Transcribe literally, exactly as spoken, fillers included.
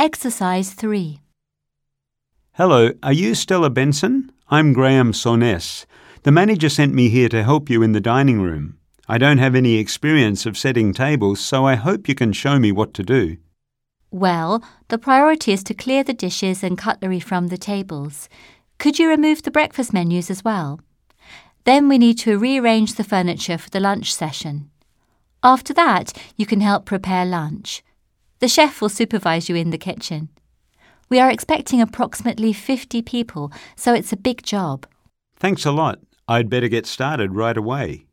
Exercise three. Hello, are you Stella Benson? I'm Graham Soness. The manager sent me here to help you in the dining room. I don't have any experience of setting tables, so I hope you can show me what to do. Well, the priority is to clear the dishes and cutlery from the tables. Could you remove the breakfast menus as well? Then we need to rearrange the furniture for the lunch session. After that, you can help prepare lunch. The chef will supervise you in the kitchen. We are expecting approximately fifty people, so it's a big job. Thanks a lot. I'd better get started right away.